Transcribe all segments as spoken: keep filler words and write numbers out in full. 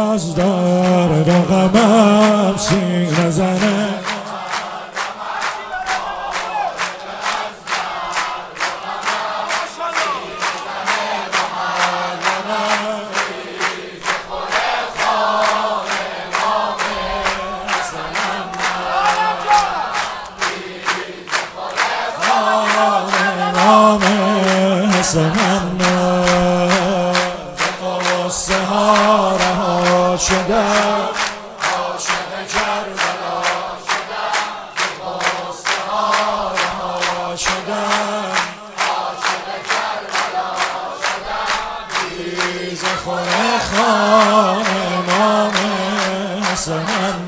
از درد و غمم سینه زنه حسنم قصه ها رها شده عاشق کربلا شدم قصه ها رها شدم عاشق کربلا شدم ریز خور خان امام حسنم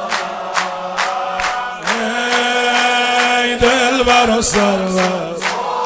دلبر و سرور